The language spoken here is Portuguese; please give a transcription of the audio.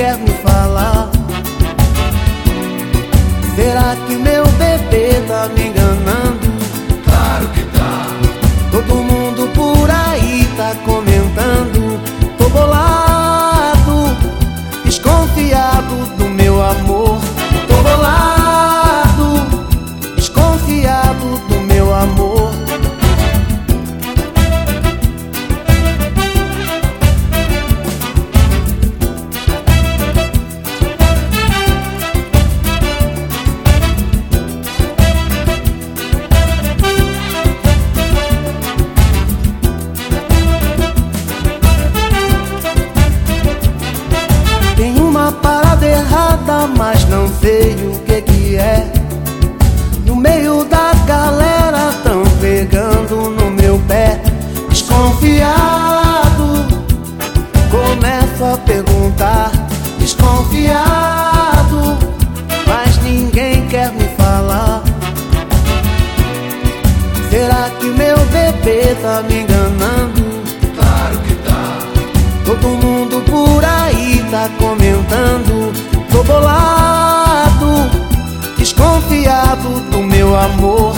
quer me falar. Será que meu bebê tá me enganando? Claro que tá. Todo mundo por aí tá comentando. Tô bolado, desconfiado do meu amor. Tô bolado, desconfiado do meu amor. Parada errada, mas não sei o que é. No meio da galera tão pegando no meu pé. Desconfiado, começo a perguntar. Desconfiado, mas ninguém quer me falar. Será que meu bebê tá me enganando? Claro que tá. Todo mundo por aí tá comentando. Tô bolado, desconfiado do meu amor.